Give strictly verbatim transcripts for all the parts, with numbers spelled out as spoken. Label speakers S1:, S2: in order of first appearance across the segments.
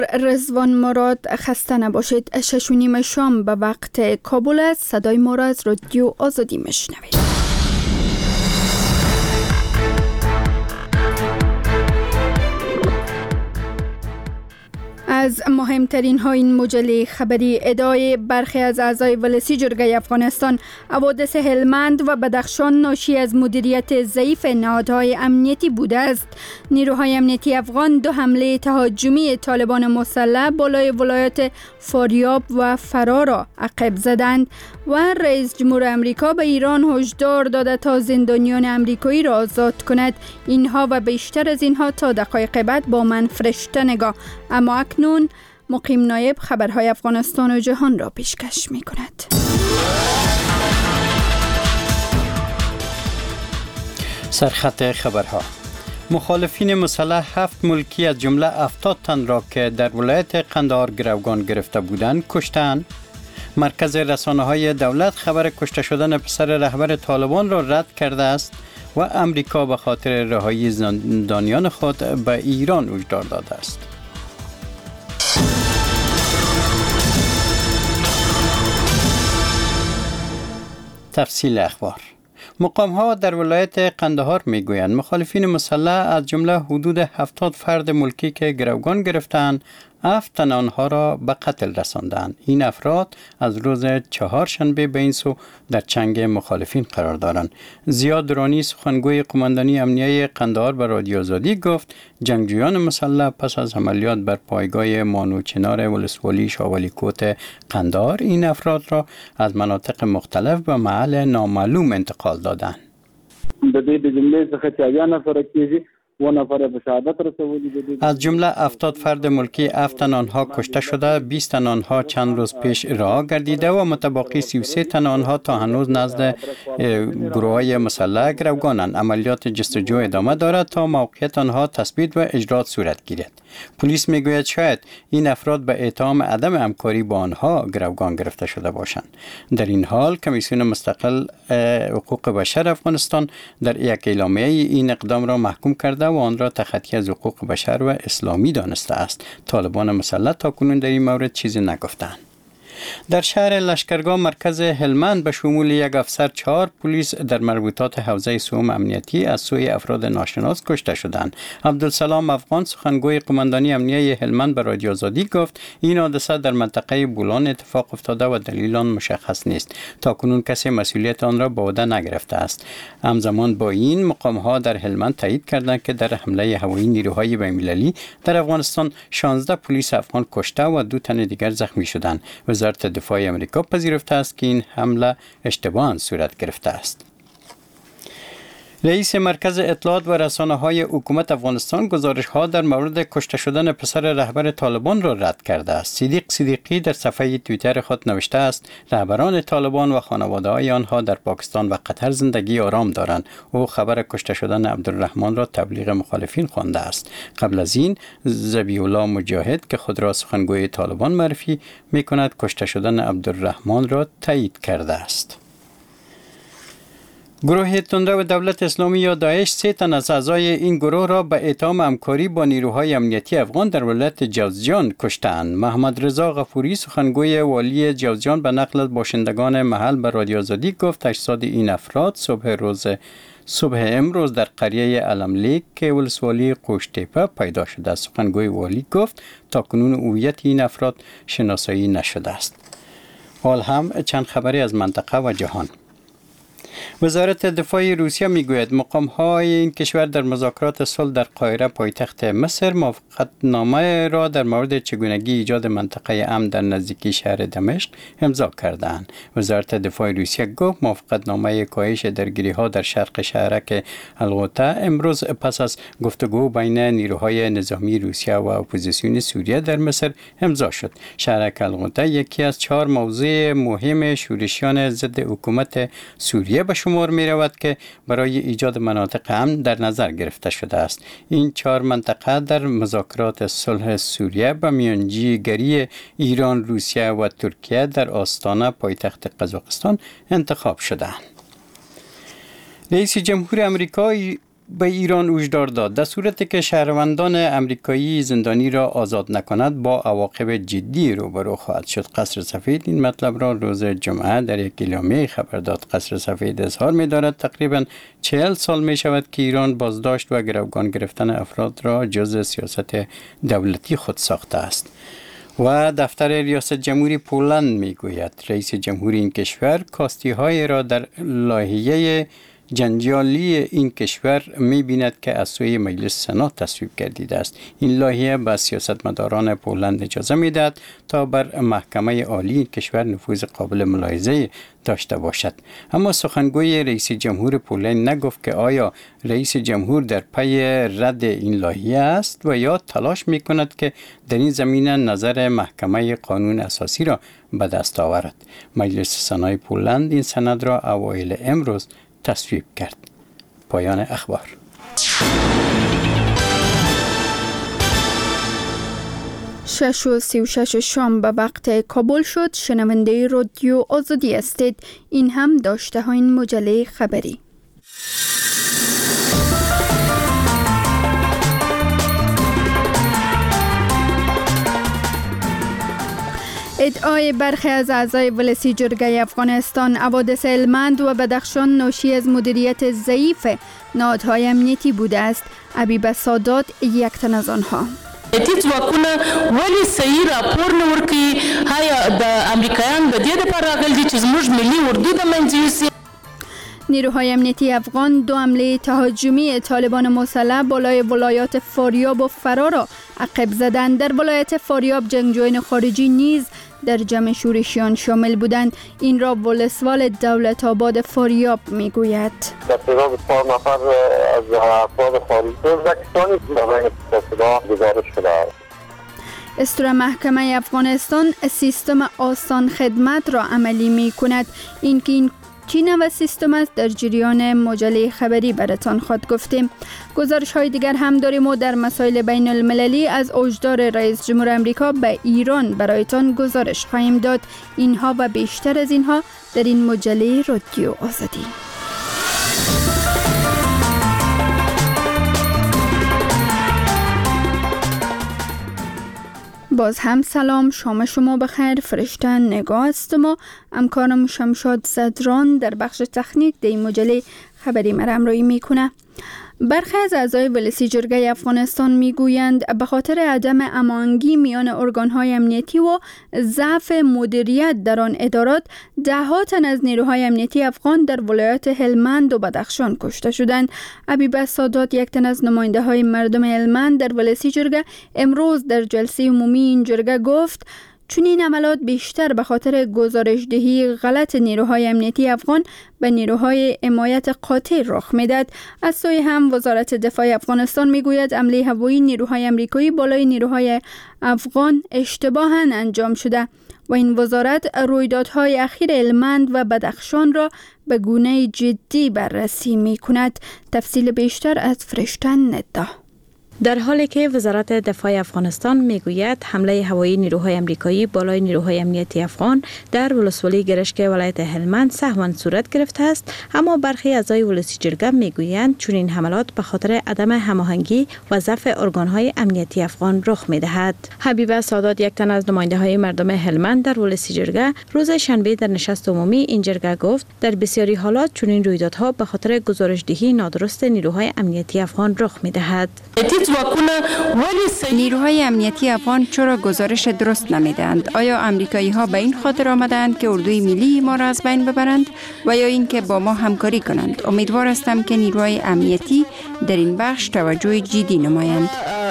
S1: رضوان مراد، خسته نباشید. شش و نیم شام به وقت کابل است. صدای ما را از رادیو آزادی میشنوید. از مهمترین ها این مجله خبری: ادعای برخی از اعضای ولسی جرگه افغانستان حوادث هلمند و بدخشان ناشی از مدیریت ضعیف نهادهای امنیتی بوده است. نیروهای امنیتی افغان دو حمله تهاجمی طالبان مسلح بالای ولایت فاریاب و فرا را عقب زدند و رئیس جمهور امریکا به ایران هشدار داده تا زندانیان امریکایی را آزاد کند. اینها و بیشتر از اینها تا دقایق بعد با من فرشته نگاه. اما اکنون مقیم نایب خبرهای افغانستان و جهان را پیشکش می کند.
S2: سرخط خبرها: مخالفین مسلح هفت ملکی از جمله هفتاد تن را که در ولایت قندهار گروگان گرفته بودند کشتند. مرکز رسانه های دولت خبر کشته شدن پسر رهبر طالبان را رد کرده است و امریکا به خاطر رهایی زندانیان خود به ایران هشدار داده است. تفصیل اخبار: مقام ها در ولایت قندهار می گویند مخالفین مسلح از جمله حدود هفتاد فرد ملکی که گروگان گرفتند، هفت تن آنها را به قتل رساندند. این افراد از روز چهارشنبه به این سو در چنگ مخالفین قرار دارند. ضیا درانی سخنگوی قماندانی امنیه قندهار به رادیو آزادی گفت جنگجویان مسلح پس از عملیات بر پایگاه مانوچنار ولسوالی شاولی کوت قندهار این افراد را از مناطق مختلف به محل نامعلوم انتقال دادند. از جمله هفتاد فرد ملکی، هفت تن آنها کشته شده، بیست تن آنها چند روز پیش رها گردیده و متبقی سی و سه تن آنها تا هنوز نزد گروه‌های مسلح گروگانند. عملیات جستجو ادامه دارد تا موقعیت آنها تثبیت و اجرات صورت گیرد. پلیس میگوید شاید این افراد به اتهام عدم همکاری با آنها گروگان گرفته شده باشند. در این حال کمیسیون مستقل حقوق بشر افغانستان در یک اعلامیه این اقدام را محکوم کرده و آن را تخطی از حقوق بشر و اسلامی دانسته است. طالبان مسلح تاکنون در این مورد چیزی نگفتند. در شهر لشکرگاه مرکز هلمند به شمول یک افسر چهار پلیس در مربوطات حوزه سوم امنیتی از سوی افراد ناشناس کشته شدند. عبدالسلام افغان سخنگوی قماندانی امنیه هلمند به رادیو آزادی گفت این حادثه در منطقه بولان اتفاق افتاده و دلیل آن مشخص نیست. تاکنون کسی مسئولیت آن را به عهده نگرفته است. همزمان با این مقام ها در هلمند تایید کردند که در حمله هوایی نیروهای بین‌المللی در افغانستان شانزده پلیس افغان کشته و دو تن دیگر زخمی شدند. وزارت دفاع امریکا پذیرفته است که این حمله اشتباهاً صورت گرفته است. رئیس مرکز اطلاعات و رسانه‌های حکومت افغانستان گزارش‌ها در مورد کشته شدن پسر رهبر طالبان را رد کرده است. صدیق صدیقی در صفحه توییتر خود نوشته است رهبران طالبان و خانواده‌های آنها در پاکستان و قطر زندگی آرام دارند. او خبر کشته شدن عبدالرحمن را تبلیغ مخالفین خوانده است. قبل از این ذبیح الله مجاهد که خود را سخنگوی طالبان معرفی می‌کند کشته شدن عبدالرحمن را تایید کرده است. گروه تندرو و دولت اسلامی یا داعش سه تن از اعضای این گروه را به اتهام همکاری با نیروهای امنیتی افغان در ولایت جوزجان کشتند. محمد رضا غفوری سخنگوی والی جوزجان به نقل از باشندگان محل به رادیو آزادی گفت اجساد این افراد صبح روز صبح امروز در قریه علملیک که ولسوالی قوشتیپه پیدا شده است. سخنگوی والی گفت تاکنون هویت این افراد شناسایی نشده است. حال هم چند خبری از منطقه و جهان. وزارت دفاع روسیه میگوید مقام‌های این کشور در مذاکرات صلح در قاهره پایتخت مصر موافقتنامه را در مورد چگونگی ایجاد منطقه امن در نزدیکی شهر دمشق امضا کردند. وزارت دفاع روسیه گفت موافقتنامه کاهش درگیری‌ها در شرق شهرک الغوطه امروز پس از گفتگو بین نیروهای نظامی روسیه و اپوزیسیون سوریه در مصر امضا شد. شهرک الغوطه یکی از چهار موضوع مهم شورشیان ضد حکومت سوریه به شمار می رود که برای ایجاد مناطق امن در نظر گرفته شده است. این چهار منطقه در مذاکرات صلح سوریه به میانجیگری ایران، روسیه و ترکیه در آستانه پایتخت قزاقستان انتخاب شدند. رئیس جمهور امریکا به ایران هشدار داد در صورتی که شهروندان امریکایی زندانی را آزاد نکند با عواقب جدی روبرو خواهد شد. قصر سفید این مطلب را روز جمعه در یک اعلامیه خبر داد. قصر سفید اظهار می دارد تقریبا چهل سال می شود که ایران بازداشت و گروگان گرفتن افراد را جزء سیاست دولتی خود ساخته است. و دفتر ریاست جمهوری پولند می گوید رئیس جمهوری این کشور کاستی های را در لایحه جنجالی این کشور می بیند که از سوی مجلس سنا تصویب گردیده است. این لایحه به سیاستمداران پولند اجازه می دهد تا بر محکمه عالی این کشور نفوذ قابل ملاحظه داشته باشد. اما سخنگوی رئیس جمهور پولند نگفت که آیا رئیس جمهور در پی رد این لایحه است و یا تلاش می کند که در این زمینه نظر محکمه قانون اساسی را به دست آورد. مجلس سنای پولند این سند را اوایل امروز تصویب کرد. پایان اخبار.
S1: شش و سی و شش شام به وقت کابل شد. شنونده رادیو آزادی هستید. این هم داشته ها این مجله خبری. ادعای برخی از اعضای ولسی جرگه افغانستان حوادث هلمند و بدخشان ناشی از مدیریت ضعیف نهادهای امنیتی بوده است. حبیب سادات یک تن از آنها.
S3: اتیت واکونه ولی صحیح راپور نه ورکوي هایا د امریکایان به دې دپاره راغلي دي چې زموږ ملي اردو د منځه یوسي.
S1: نیروهای امنیتی افغان دو حمله تهاجمی طالبان مسلح بالای ولایات فاریاب و فرا را عقب زدند. در ولایت فاریاب جنگجویان خارجی نیز در جمع شورشیان شامل بودند. این را ولسوال دولت آباد فاریاب میگوید.
S4: در تعداد چهار نفر از افراد خارجی ازبکستانی برای اصطلاح گزارش شده است.
S1: استور محکمه افغانستان سیستم آسان خدمت را عملی می کند. این که این چی نوع سیستم است در جریان مجله خبری براتان خود گفتیم. گزارش های دیگر هم داریم و در مسائل بین المللی از اوجدار رئیس جمهور امریکا به ایران برایتان گزارش خواهیم داد. اینها و بیشتر از اینها در این مجله رادیو آزادی. باز هم سلام، شام شما بخیر. فرشته نگاه است ما همکارم شمشاد زدران در بخش تکنیک در این مجله خبری مرا همراهی میکنه. برخی از اعضای ولسی جرگه افغانستان میگویند به خاطر عدم هماهنگی میان ارگانهای امنیتی و ضعف مدیریت در آن ادارات ده تن از نیروهای امنیتی افغان در ولایات هلمند و بدخشان کشته شدند. حبیب سادات یک تن از نماینده های مردم هلمند در ولسی جرگه امروز در جلسه عمومی این جرگه گفت چون این عملات بیشتر به خاطر گزارشدهی غلط نیروهای امنیتی افغان به نیروهای حمایت قاطع رخ میداد. از سوی هم وزارت دفاع افغانستان میگوید حمله هوایی نیروهای امریکایی بالای نیروهای افغان اشتباهاً انجام شده و این وزارت رویدادهای اخیر هلمند و بدخشان را به گونه جدی بررسی میکند. تفصیل بیشتر از فرشته ندا.
S5: در حالی که وزارت دفاع افغانستان میگوید حمله هوایی نیروهای امریکایی بالای نیروهای امنیتی افغان در ولسوالی گرشک ولایت هلمند سهوا صورت گرفته است، اما برخی اعضای ولسی جرگه میگویند چون این حملات به خاطر عدم هماهنگی و ضعف ارگانهای امنیتی افغان رخ میدهد. حبیب سادات یک تن از نماینده های مردم هلمند در ولسی جرگه روز شنبه در نشست عمومی این جرگه گفت در بسیاری حالات چون این رویدادها به خاطر گزارشدهی نادرست نیروهای امنیتی افغان رخ میدهد.
S6: نیروهای امنیتی افغان چرا گزارش درست نمیدهند؟ آیا امریکایی ها به این خاطر آمدند که اردوی ملی ما را از بین ببرند و یا اینکه با ما همکاری کنند؟ امیدوار هستم که نیروهای امنیتی در این بخش توجه جدی نمایند.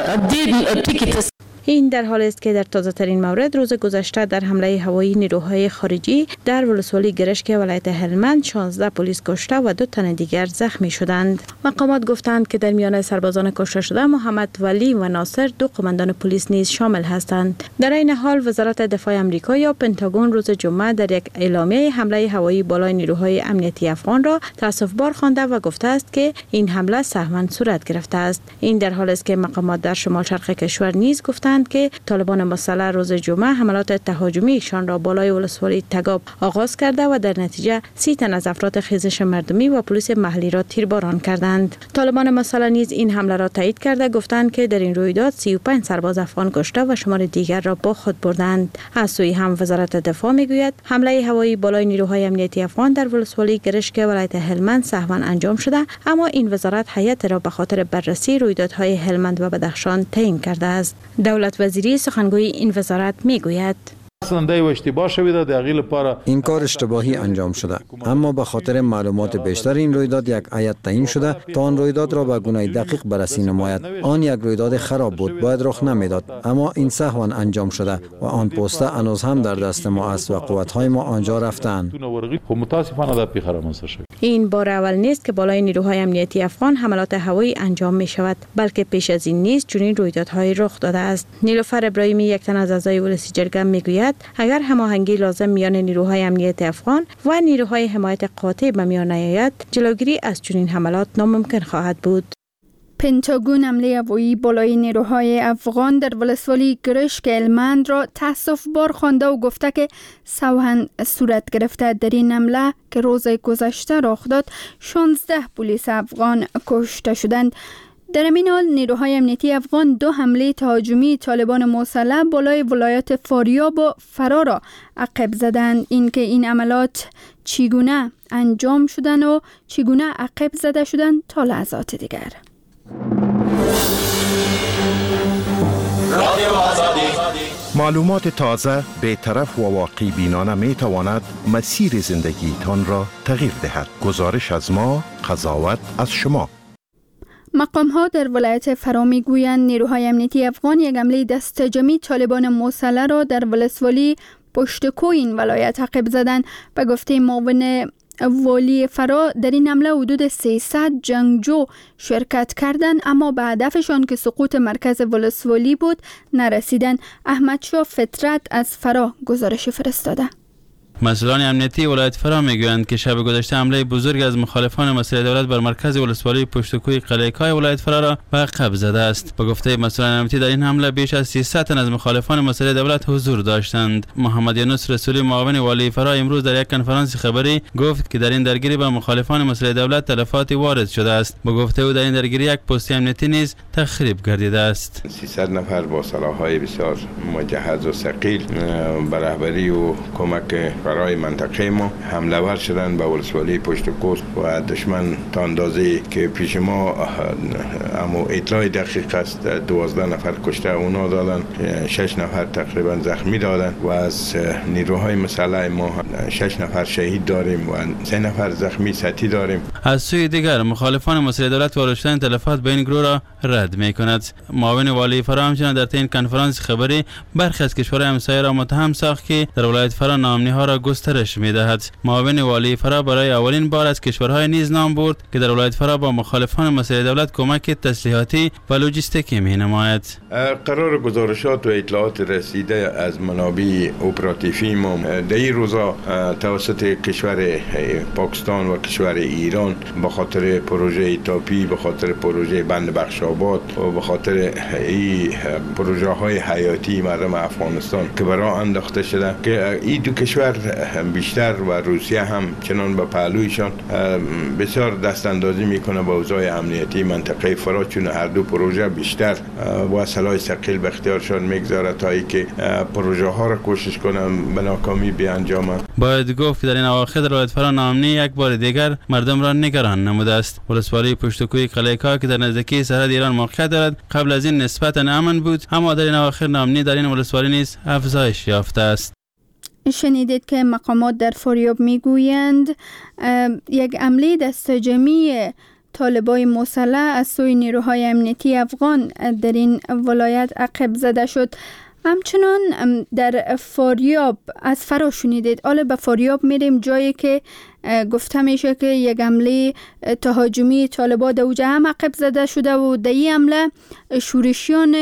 S5: این در حالی است که در تازه ترین مورد روز گذشته در حمله هوایی نیروهای خارجی در ولسوالی گرشک ولایت هلمند شانزده پلیس کشته و دو تن دیگر زخمی شدند. مقامات گفتند که در میان سربازان کشته شده محمد ولی و ناصر دو قماندان پلیس نیز شامل هستند. در این حال وزارت دفاع آمریکا یا پنتاگون روز جمعه در یک اعلامیه حمله هوایی بالای نیروهای امنیتی افغان را تأسف‌بار خوانده و گفته است که این حمله سهوا صورت گرفته است. این در حالی است که مقامات در شمال شرق کشور نیز گفتند گفتند که طالبان مسلح روز جمعه حملات تهاجمیشان را بالای ولسوالی تگاب آغاز کرده و در نتیجه سی تن از افراد خیزش مردمی و پلیس محلی را تیرباران کردند. طالبان مسلح نیز این حمله را تایید کرده گفتند که در این رویداد سی و پنج سرباز افغان کشته و شمار دیگر را با خود بردند. از سوی هم وزارت دفاع میگوید حمله هوایی بالای نیروهای امنیتی افغان در ولسوالی گرشک ولایت هلمند سهوا انجام شده، اما این وزارت هیئت را به خاطر بررسی رویدادهای هلمند و بدخشان تعیین کرده است. دولت وزیری سخنگوی این وزارت میگوید
S7: این کار اشتباهی انجام شده، اما به خاطر معلومات بیشتر این رویداد یک هیئت تعیین شده تا آن رویداد را به گونه دقیق بررسی نماید. آن یک رویداد خراب بود، باید رخ نمیداد، اما این سهوا انجام شده و آن پوسته هنوز هم در دست ما است و قوت‌های ما آنجا رفتند.
S5: این بار اول نیست که بالای نیروهای امنیتی افغان حملات هوایی انجام می شود، بلکه پیش از این نیز چنین رویدادهای رخ داده است. نیلوفر ابراهیمی، یک تن از اعضای ولسی جرگه، میگوید اگر هماهنگی لازم میان نیروهای امنیت افغان و نیروهای حمایت قاطع به میان نیاید، جلوگیری از چنین حملات ناممکن خواهد بود.
S1: پنتاگون حمله هوایی بالای نیروهای افغان در ولسوالی گرشک هلمند را تأسف بار خوانده و گفته که سوهن صورت گرفته. در این حمله که روز گذشته رخ داد، شانزده پلیس افغان کشته شدند. در این حال نیروهای امنیتی افغان دو حمله تهاجمی طالبان مسلح بالای ولایت فاریاب و فرا را عقب زدند. اینکه این عملات چگونه انجام شدند و چگونه عقب زده شدند تا لحظات دیگر.
S8: معلومات تازه، بی‌طرف و واقعی بینانه می تواند مسیر زندگی تان را تغییر دهد. گزارش از ما، قضاوت از شما.
S1: مقام ها در ولایت فرا می گویند نیروهای امنیتی افغان یک حمله دست جمعی طالبان مسلح را در ولسوالی پشتکوی این ولایت عقب زدند. به گفته معاون والی فرا، در این حمله حدود سیصد جنگجو شرکت کردند، اما به هدفشان که سقوط مرکز ولسوالی بود نرسیدند. احمدشاه فطرت از فرا گزارش فرستاده.
S9: مسئولان امنیتی ولایت فرا میگویند که شب گذشته حمله بزرگ از مخالفان مسئله دولت بر مرکز ولسوالی پشتکوی قلعه کاه ولایت فرا را به عقب زده است. با گفته مسئولان امنیتی در این حمله بیش از سیصد تن از مخالفان مسئله دولت حضور داشتند. محمد یونس رسولی، معاون والی فرا، امروز در یک کنفرانس خبری گفت که در این درگیری با مخالفان مسئله دولت تلفات وارد شده است. با گفته او در این درگیری یک پست امنیتی نیز تخریب گردیده است.
S10: سیصد نفر با سلاح‌های بسیار مجهز و ثقیل به رهبری و کمک برای منطقه ما حمله ور شدن به ولسوالی پشتکوه و دشمن تا اندازه که پیش ما اما اطلاع دقیق است دوازده نفر کشته اونا دادن، شش نفر تقریبا زخمی دادن و از نیروهای مسلح ما شش نفر شهید داریم و سه نفر زخمی سطحی داریم.
S9: از سوی دیگر مخالفان مسئله دولت وارد شدن تلفات به این گروه را رد می کند. معاون والی فرا همچنین در این کنفرانس خبری برخی از کشورهای همسایه را متهم ساخت که در ولایت فرا نامنی ها را گسترش می دهد. معاون والی فرا برای اولین بار از کشورهای نیز نام برد که در ولایت فرا با مخالفان مسئله دولت کمک تسلیحاتی و لوجستیکی می نماید.
S10: قرار گزارشات و اطلاعات رسیده از منابع اپراتیوی ما در این روزا توسط کشور پاکستان و کشور ایران به خاطر پروژه تاپی، به خاطر پروژه بند بخشاباد و به خاطر این پروژه های حیاتی مردم افغانستان که برای انداخته شده که این دو کشور بیشتر و روسیه هم چنان به پهلویشان بسیار دست اندازی میکنه با اوضاع امنیتی منطقه فرا، چون هر دو پروژه بیشتر با سلاح ثقیل به اختیارشان میگذاره تا اینکه پروژه ها را کوشش کنن به ناکامی بیانجامند.
S9: باید گفت که در این اواخر در ولایت فرا نامنی یک بار دیگر مردم را نگران نموده است. ولسوالی پشتکوی قلعه کاه که در نزدیکی سرحد ایران موقعیت دارد قبل از این نسبتا امن بود، اما در این اواخر نامنی در این ولسوالی نیز افزایش یافته است.
S1: شنیدید که مقامات در فاریاب میگویند یک حمله دست جمعی طالبای مسلح از سوی نیروهای امنیتی افغان در این ولایت عقب زده شد. همچنان در فاریاب از فرا شنیدید. حالا به فاریاب میریم، جایی که گفته میشه که یک حمله تهاجمی طالبان در اوجه هم عقب زده شده و در این حمله شورشیان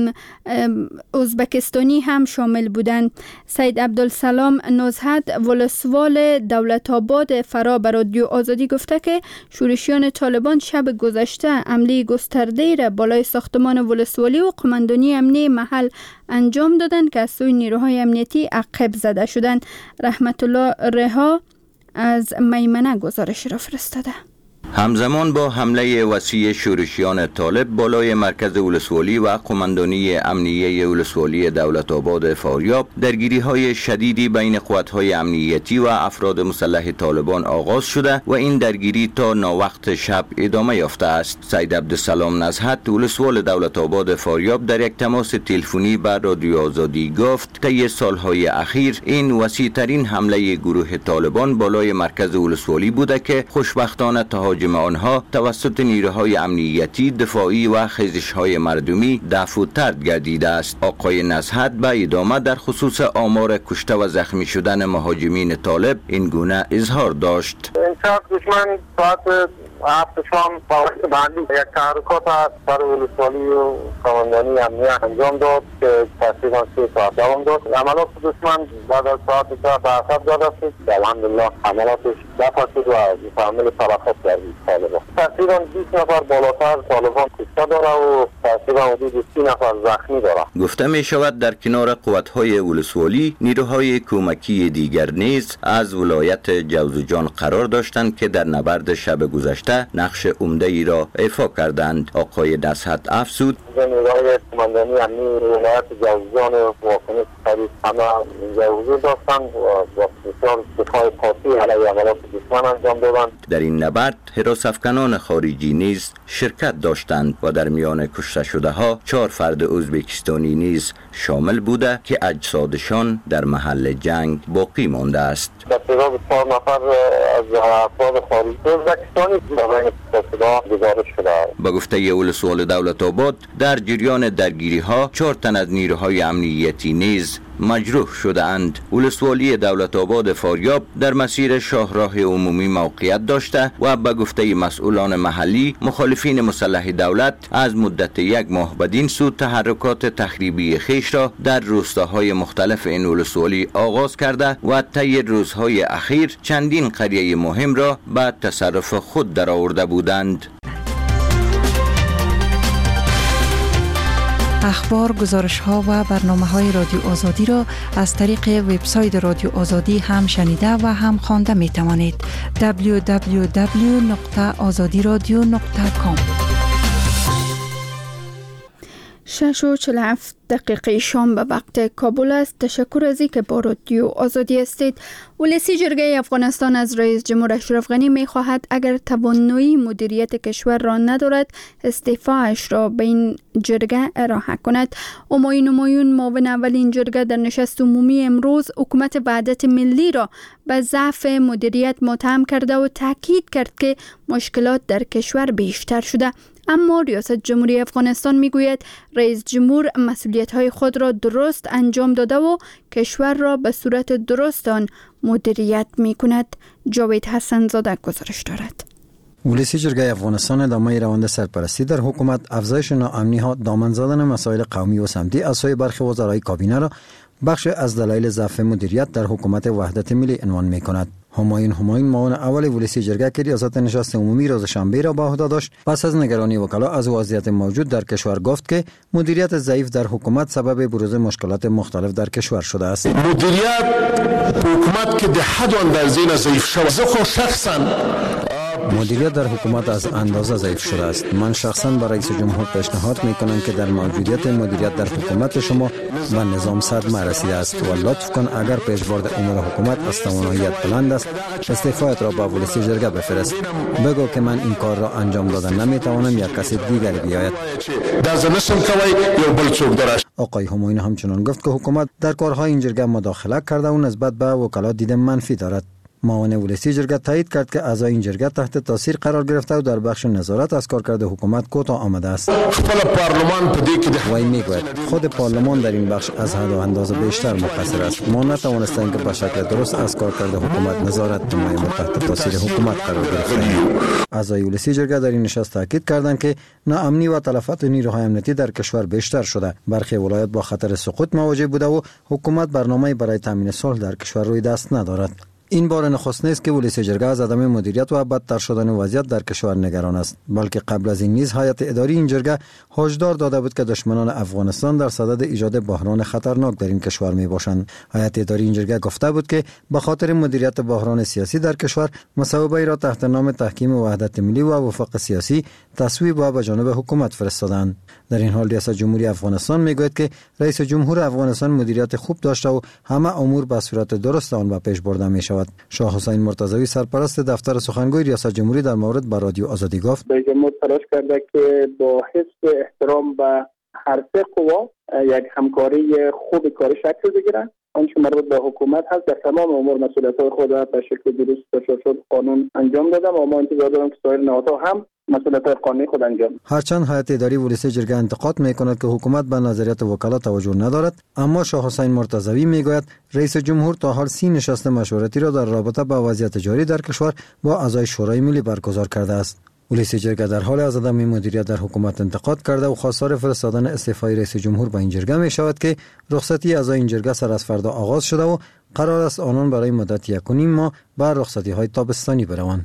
S1: ازبکستانی هم شامل بودند. سید عبدالسلام نزهت ولسوال دولت آباد فرا به رادیو آزادی گفته که شورشیان طالبان شب گذشته حمله گسترده را بالای ساختمان ولسوالی و قماندانی امنیتی محل انجام دادند که از سوی نیروهای امنیتی عقب زده شدند. رحمت الله رها از میمنه گزارش را فرستاده.
S11: همزمان با حمله وسیع شورشیان طالب بالای مرکز ولسوالی و قماندانی امنیه ولسوالی دولت آباد فاریاب، درگیری های شدیدی بین قوت‌های امنیتی و افراد مسلح طالبان آغاز شده و این درگیری تا ناوقت شب ادامه یافته است. سید عبدالسلام نزهت ولسوال دولت آباد فاریاب در یک تماس تلفنی با رادیو آزادی گفت طی سالهای اخیر این وسیع ترین حمله گروه طالبان بالای مرکز ولسوالی بوده که خوشبختانه تهاجم آنها توسط نیروهای امنیتی، دفاعی و خیزش‌های مردمی دفع و طرد گردیده است. آقای نزهت به ادامه در خصوص آمار کشته و زخمی شدن مهاجمین طالب این گونه اظهار داشت.
S4: امشب دشمن ساعت هفت شام با وقت بندی یک تحرکات از سر ولسوالی و قماندانی امنیه انجام داد که تقریبا سه ساعت دوام داد. عملات دشمن بعد از ساعت ساعت به عقب زده شد. الحمدلله عملاتش دفع شد و متحمل تلفات گردید طالبان. تقریبا بیست نفر بالاتر طالبان کشته داره و تقریبا حدود سی نفر زخمی داره.
S11: گفته می شود در کنار قوت‌های ولسوالی نیروهای کمکی دیگر نیز از ولایت جوزجان قرار داشتند که در نبرد شب گذشته نقش عمده ای را ایفا کردند. آقای نزهت افزود
S4: نیروهای قماندانی امنی ولایت جوزجان و واکنش قریب همه اینجا حضور داشتند و با بسیار دفاع قاطع علیه عملات دشمن انجام دادند.
S11: در این نبرد حراسافکنان خارجی نیز شرکت داشتند و در میان کشته شده ها چهار فرد ازبکستانی نیز شامل بوده که اجسادشان در محل جنگ باقی مانده است.
S4: در تعداد چهار نفر از افراد خارجی ازبکستانی گزارش شده.
S11: با گفته ولسوال دولت آباد در جریان درگیری ها چهار تن از نیروهای امنیتی نیز مجروح شده اند. ولسوالی دولت آباد فاریاب در مسیر شاهراه عمومی موقعیت داشته و به گفته مسئولان محلی مخالفین مسلح دولت از مدت یک ماه بدین سو تحرکات تخریبی خیش را در روستاهای مختلف این ولسوالی آغاز کرده و طی روزهای اخیر چندین قریه مهم را به تصرف خود درآورده بودند.
S12: اخبار، گزارش‌ها و برنامه‌های رادیو آزادی را از طریق وبسایت رادیو آزادی هم شنیده و هم خوانده می‌توانید. دبلیو دبلیو دبلیو نقطه آزادی رادیو نقطه کام.
S1: شش و چهل و هفت دقیقه شام به وقت کابل است. تشکر از اینکه با رادیو آزادی هستید. ولسی جرگه افغانستان از رئیس جمهور اشرف غنی می خواهد اگر توانایی مدیریت کشور را ندارد استعفاش را به این جرگه ارائه کند. همایون همایون معاون اول این جرگه در نشست عمومی امروز حکومت وحدت ملی را به ضعف مدیریت متهم کرده و تاکید کرد که مشکلات در کشور بیشتر شده. اما ریاست جمهوری افغانستان میگوید رئیس جمهور مسئولیت‌های خود را درست انجام داده و کشور را به صورت درست آن مدیریت می‌کند. جاوید حسن زاده گزارش دارد.
S7: ولسی جرگه افغانستان ادامه روند سرپرستی در حکومت، افزایش ناامنی ها، دامن زدن مسائل قومی و سمتی از سوی برخی وزرای کابینه را بخش از دلایل ضعف مدیریت در حکومت وحدت ملی عنوان می‌کند. همایون همایون معاون اول ولسی جرگه که ریاست نشست عمومی روز شنبه را به عهده داشت، پس از نگرانی وکلا از وضعیت موجود در کشور گفت که مدیریت ضعیف در حکومت سبب بروز مشکلات مختلف در کشور شده است.
S13: مدیریت حکومت که ده حد اندازه ضعیف شده. زه شخصا
S7: مدیریت در حکومت از اندازه ضعیف شده است. من شخصا با رئیس جمهور پیشنهاد میکنم که در موجودیت مدیریت در حکومت شما و نظام صدر رسیده است و لطف کن اگر پیشبرد امور حکومت از تواناییت بلند است استعفایت را با ولسی جرگه بفرست. بگو که من این کار را انجام دادن نمیتوانم یا کسی دیگری بیاید. آقای همایون همچنان گفت که حکومت در کارهای این جرگه مداخله کرده و نسبت به وکلا دید منفی دارد. معاون ولسی جرگه تایید کرد که اعضای این جرگه تحت تاثیر قرار گرفته و در بخش نظارت از کارکرد حکومت کوتاه آمده است. وی میگوید خود پارلمان در این بخش از حد و اندازه بیشتر مقصر است. ما نتوانستیم که به شکل درست از کارکرد حکومت نظارت نماییم و تحت تاثیر حکومت قرار گرفتیم. اعضای ولسی جرگه در این نشست تاکید کردند که ناامنی و تلفات نیروهای امنیتی در کشور بیشتر شده. برخی ولایات با خطر سقوط مواجه بوده و حکومت برنامه‌ای برای تامین صلح در کشور روی دست ندارد. این بار نخست نیست که ولسی جرگه از عدم مدیریت و بدتر شدن وضعیت در کشور نگران است، بلکه قبل از این نیز هیئت اداری این جرگه هشدار داده بود که دشمنان افغانستان در صدد ایجاد بحران خطرناک در این کشور می باشند. هیئت اداری این جرگه گفته بود که به خاطر مدیریت بحران سیاسی در کشور مصوبه را تحت نام تحکیم وحدت ملی و وفاق سیاسی تصویب و به جانب حکومت فرستادند. در این حال ریاست جمهوری افغانستان میگوید که رئیس جمهور افغانستان مدیریت خوب داشته و همه امور به صورت درست آن به پیش برده می شود. شاه حسین مرتضوی سرپرست دفتر سخنگوی ریاست جمهوری در مورد به رادیو آزادی گفت:
S14: رئیس جمهور تلاش کرده که با حفظ احترام به هر سه قوا یک همکاری خوب کاری شکل بگیرد. آنچه مربوط به حکومت هست در تمام امور مسئولیت‌های خود را به شکل درست تشریح شد قانون انجام دادم و ما انتظار داریم که سایر نهادها هم مسئولیت‌های قانونی خود انجام.
S7: هرچند هیئت اداری ولسی جرگه انتقاد می‌کند که حکومت به نظریات وکلا توجه ندارد، اما شاه حسین مرتضوی میگوید رئیس جمهور تا حال سی نشست مشورتی را در رابطه با وضعیت جاری در کشور با اعضای شورای ملی برگزار کرده است. ولسی جرگه در حال از عدم مدیریت در حکومت انتقاد کرده و خواستار فرستادن استعفای رئیس جمهور به این جرگه می شود که رخصتی اعضای این جرگه سر از فردا آغاز شده و قرار است آنان برای مدت یک و نیم ماه به رخصتی های تابستانی بروند.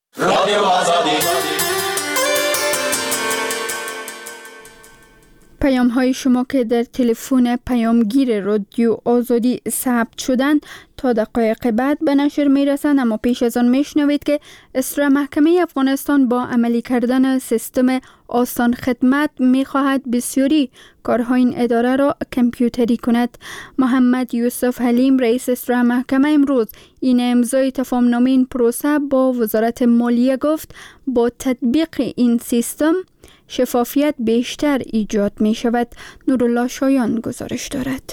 S1: پیام های شما که در تلفن پیامگیر رادیو آزادی ثبت شدن تا دقایق بعد به نشر می رسند، اما پیش از آن می شنوید که اسرا محکمه افغانستان با عملی کردن سیستم آسان خدمت می خواهد بسیاری کارهای این اداره را کامپیوتری کند. محمد یوسف حلیم رئیس اسرا محکمه امروز این امضای تفاهم‌نامه این پروسه با وزارت مالیه گفت با تطبیق این سیستم شفافیت بیشتر ایجاد می شود. نورالله شایان گزارش دارد.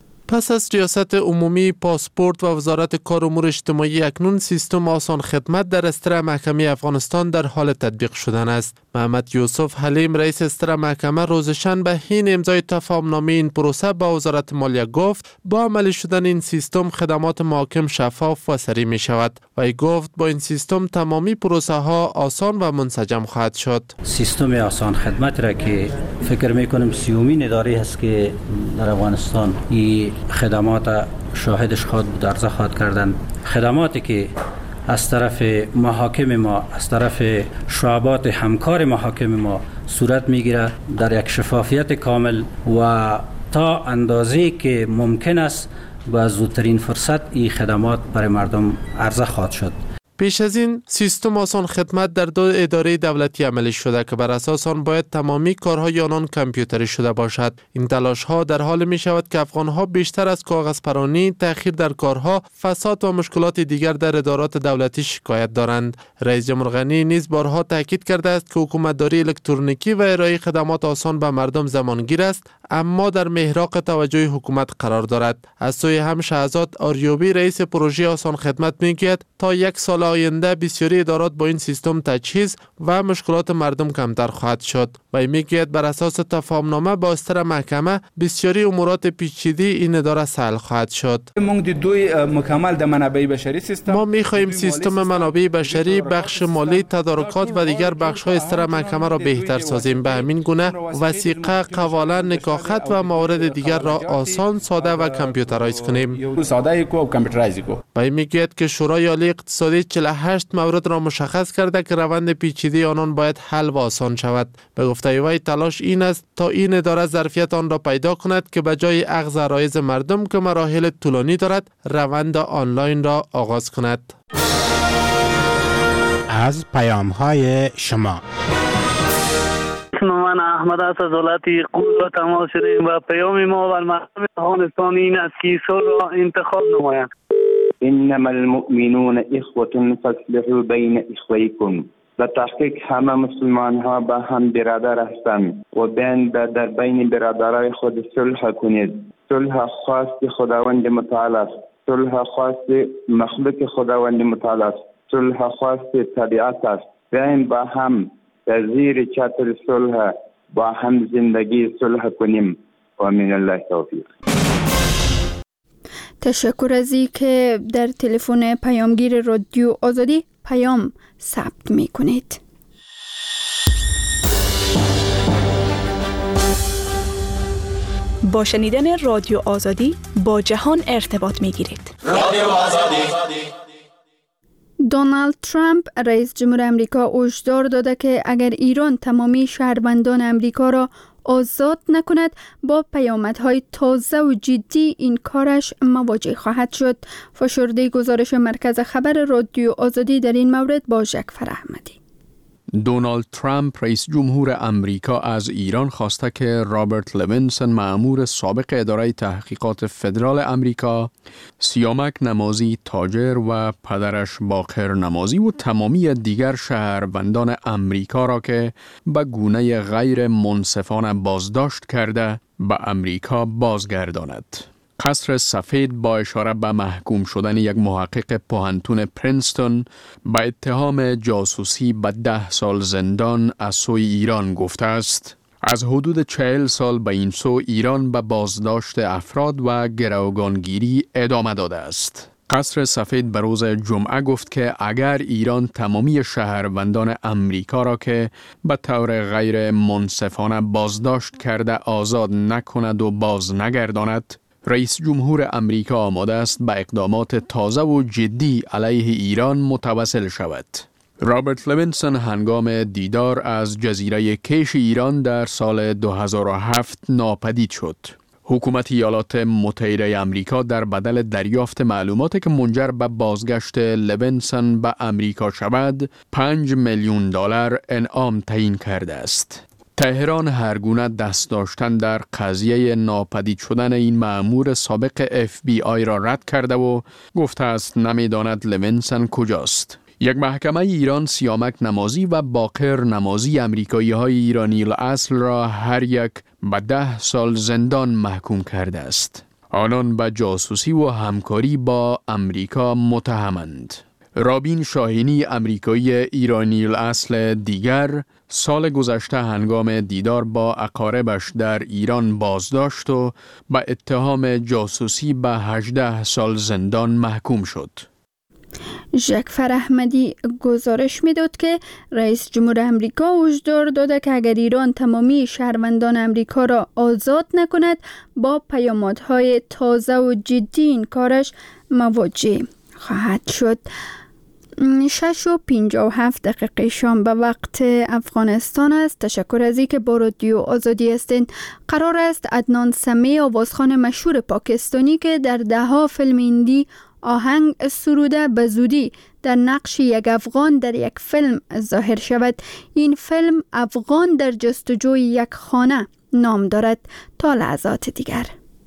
S15: پس از ریاست عمومی پاسپورت و وزارت کار امور اجتماعی اکنون سیستم آسان خدمت در استرا محکمه افغانستان در حال تطبیق شدن است. محمد یوسف حلیم رئیس استرا محکمه روز شنبه حین امضای تفاهم‌نامه این پروسه با وزارت مالیه گفت با عملی شدن این سیستم خدمات محاکم شفاف و سریع می شود. وی گفت با این سیستم تمامی پروسه ها آسان و منسجم خواهد شد.
S16: سیستم آسان خدمت را که فکر می کنم سیومین اداره هست که در افغانستان این خدمات شاهدش خود درزه خواهد کردن. خدماتی که از طرف محاکم ما، از طرف شعبات همکار محاکم ما صورت میگیره در یک شفافیت کامل و تا اندازه‌ای که ممکن است با زودترین فرصت این خدمات برای مردم عرضه خواهد شد.
S15: پیش از این سیستم آسان خدمت در دو اداره دولتی عملی شده که بر اساس آن باید تمامی کارهای آنان کامپیوتری شده باشد. این تلاش ها در حال می شود که افغان ها بیشتر از کاغذ پرانی، تأخیر در کارها، فساد و مشکلات دیگر در ادارات دولتی شکایت دارند. رئیس جمهور غنی نیز بارها تاکید کرده است که حکومتداری الکترونیکی و ارائه خدمات آسان به مردم زمانگیر است، اما در محراق توجه حکومت قرار دارد. از سوی هم شهزاد آریوبی رئیس پروژه آسان خدمت میگوید تا یک سال آینده بسیاری ادارات با این سیستم تجهیز و مشکلات مردم کمتر خواهد شد. و میگوید بر اساس تفاهم‌نامه با استر محکمه بسیاری امورات پیچیده این اداره حل خواهد شد.
S17: مکمل در منابع بشری سیستم
S15: ما می‌خواهیم سیستم منابع بشری، بخش مالی، تدارکات و دیگر بخش‌های استر محکمه را بهتر سازیم. به همین گونه وثیقه، قواله، نکاحت و موارد دیگر را آسان، ساده و کامپیوترایز کنیم.
S17: ساده کو کامپیوترایز کو.
S15: و میگوید که شورای عالی اقتصادی چهل و هشت مورد را مشخص کرده که روند پیچیده آنان باید حل و آسان شود. به گفته وی تلاش این است تا این اداره ظرفیت آن را پیدا کند که به جای اخذ عرایض مردم که مراحل طولانی دارد، روند آنلاین را آغاز کند.
S18: از پیام‌های شما
S19: من احمد است از ولایت قم را تماس شدیم و پیام ما بر مردم افغانستان این است که صلح را انتخاب نمایند.
S20: انما المؤمنون اخوة فاصلحوا بین اخویکم. به تحقیق همه مسلمان ها با هم برادر هستند و بین در بین برادرای خود صلح کنید. صلح خاص خداوند متعال است. صلح خواست مخلوق خداوند متعال است. صلح خواست طبیعت است. بیاییم با هم در زیر چتر صلح با هم زندگی صلح کنیم و من الله توفیق.
S1: تشکر از این که در تلفن پیامگیر رادیو آزادی پیام ثبت می کنید.
S21: با شنیدن رادیو آزادی با جهان ارتباط می گیرید. رادیو آزادی.
S1: دونالد ترامپ رئیس جمهور امریکا هشدار داده که اگر ایران تمامی شهروندان امریکا را آزاد نکند با پیامدهای تازه و جدی این کارش مواجه خواهد شد. فشرده گزارش مرکز خبر رادیو آزادی در این مورد با جعفر احمدی.
S22: دونالد ترامپ رئیس جمهور امریکا از ایران خواسته که رابرت لوینسون مأمور سابق اداره تحقیقات فدرال امریکا، سیامک نمازی تاجر و پدرش باقر نمازی و تمامی دیگر شهروندان امریکا را که به گونه غیر منصفانه بازداشت کرده به امریکا بازگرداند. قصر سفید با اشاره به محکوم شدن یک محقق پوهنتون پرینستون به اتهام جاسوسی به ده سال زندان از سوی ایران گفته است. از حدود چهل سال به این سو ایران به بازداشت افراد و گروگانگیری ادامه داده است. قصر سفید به روز جمعه گفت که اگر ایران تمامی شهروندان امریکا را که به طور غیر منصفانه بازداشت کرده آزاد نکند و باز نگرداند، رئیس جمهور امریکا آماده است به اقدامات تازه و جدی علیه ایران متوسل شود. رابرت لوینسون هنگام دیدار از جزیره کیش ایران در سال دو هزار و هفت ناپدید شد. حکومت ایالات متحده امریکا در بدل دریافت معلوماتی که منجر به بازگشت لوینسون به امریکا شود، پنج میلیون دلار انعام تعیین کرده است. تهران هرگونه دست داشتن در قضیه ناپدید شدن این مأمور سابق اف بی آی را رد کرده و گفته است نمیداند لوینسون کجاست. یک محکمه ایران سیامک نمازی و باقر نمازی امریکایی های ایرانی الاصل را هر یک به ده سال زندان محکوم کرده است. آنان به جاسوسی و همکاری با امریکا متهمند. رابین شاهینی امریکایی ایرانی الاصل دیگر سال گذشته هنگام دیدار با اقاربش در ایران بازداشت و به اتهام جاسوسی به هجده سال زندان محکوم شد.
S1: جعفر احمدی گزارش می‌داد که رئیس جمهور امریکا هشدار داده که اگر ایران تمامی شهروندان امریکا را آزاد نکند با پیامدهای تازه و جدی این کارش مواجه خواهد شد. شش و پنجاه و هفت دقیقه شام به وقت افغانستان است. تشکر از اینکه با رادیو آزادی هستید. قرار است عدنان سمیع آوازخوان مشهور پاکستانی که در دهها فیلم هندی آهنگ سروده به زودی در نقش یک افغان در یک فیلم ظاهر شود. این فیلم افغان در جستجوی یک خانه نام دارد. تا لحظات دیگر.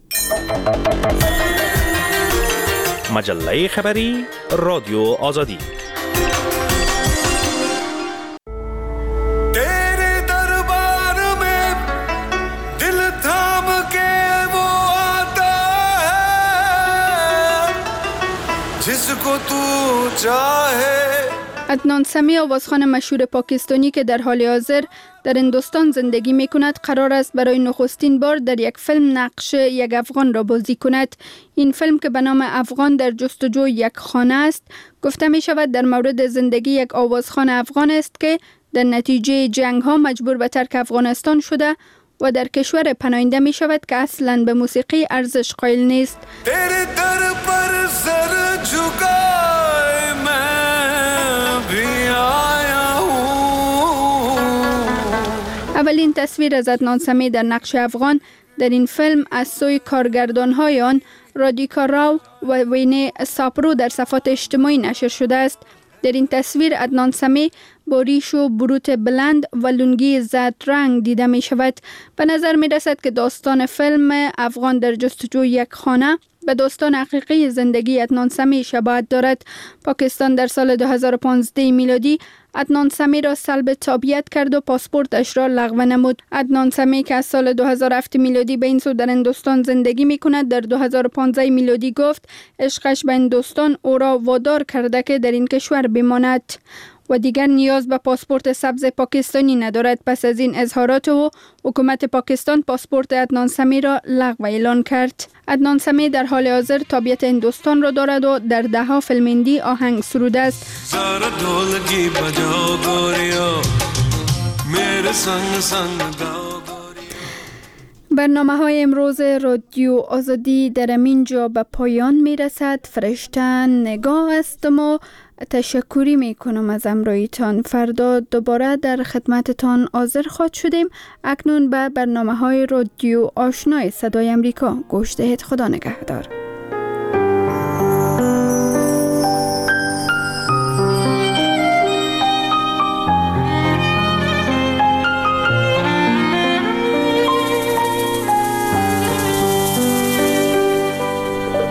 S23: مجله خبری رادیو آزادی.
S1: عدنان سمیع آوازخوان مشهور پاکستانی که در حال حاضر در هندوستان زندگی می کند قرار است برای نخستین بار در یک فیلم نقش یک افغان را بازی کند. این فیلم که به نام افغان در جستجوی یک خانه است گفته می شود در مورد زندگی یک آوازخوان افغان است که در نتیجه جنگ ها مجبور به ترک افغانستان شده و در کشور پناهنده می شود که اصلاً به موسیقی ارزش قائل نیست. اولین تصویر از عدنان سمیع در نقش افغان در این فیلم از سوی کارگردان‌های آن رادیکا راو و وینه ساپرو در صفحات اجتماعی نشر شده است. در این تصویر عدنان سمیع با ریش و بروت بلند و لنگی زرد رنگ دیده می شود. به نظر می رسد که داستان فیلم افغان در جستجوی یک خانه به داستان حقیقی زندگی عدنان سمیع شباهت دارد. پاکستان در سال دو هزار و پانزده میلادی عدنان سمی را سلب تابعیت کرد و پاسپورتش را لغو نمود. عدنان سمی که از سال دو هزار و هفت میلادی به این سو در هندوستان زندگی می کند، در دو هزار و پانزده میلادی گفت عشقش به هندوستان او را وادار کرده که در این کشور بماند و دیگر نیاز به پاسپورت سبز پاکستانی ندارد. پس از این اظهارات او، حکومت پاکستان پاسپورت عدنان سمی را لغو اعلان کرد. عدنان سمی در حال حاضر تابعیت هندوستان را دارد و در ده ها فیلم هندی آهنگ سروده است. برنامه های امروز رادیو آزادی در همین جا به پایان می رسد. فرشته نگاه هستم و تشکری می کنم از همراهیتان. فردا دوباره در خدمتتان حاضر خواهد شدیم. اکنون به برنامه های رادیو آشنای صدای امریکا گوش دهید. خدا نگهدار.